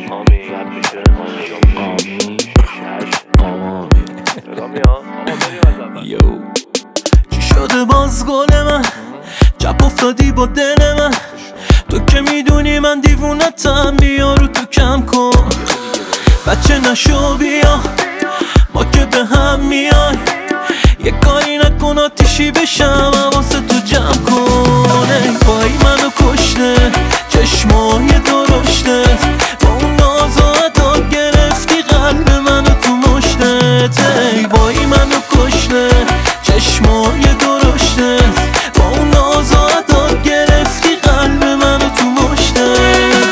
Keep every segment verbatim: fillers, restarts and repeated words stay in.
آمی رد میشه آمی آمی رامی ها آقا بریم از اول یو چی شده باز گل من چپ افتادی با دل من تو که میدونی من دیوونتم بیا رو تو کم کن بچه نشو بیا ما که به هم میای یه کاری نکن آتیشی بشم حواست تو جمع کن ای پایی منو کشته چشمای درشتت با اون ناز و عداد گرفتی قلب منو تو مشتت ای پایی منو کشته چشمای درشتت با اون ناز و عداد گرفتی قلب منو تو مشتت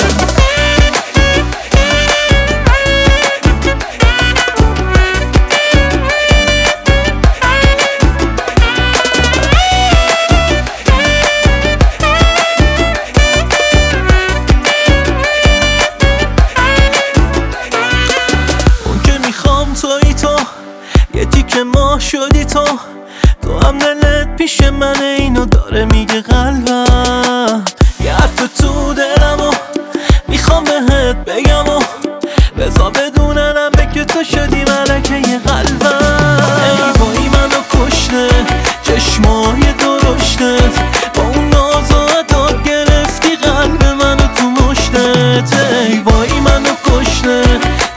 توی تو یه تیکه ما شدی تو تو هم دلت پیش من اینو داره میگه قلبم یه حرف تو دلم و میخوام بهت بگم و بذار بدوننم به که تو شدی ملکه یه قلبم ای بایی منو کشته چشمای درشتت با اون ناز و عداد گرفتی قلب منو تو مشتت ای بایی منو کشته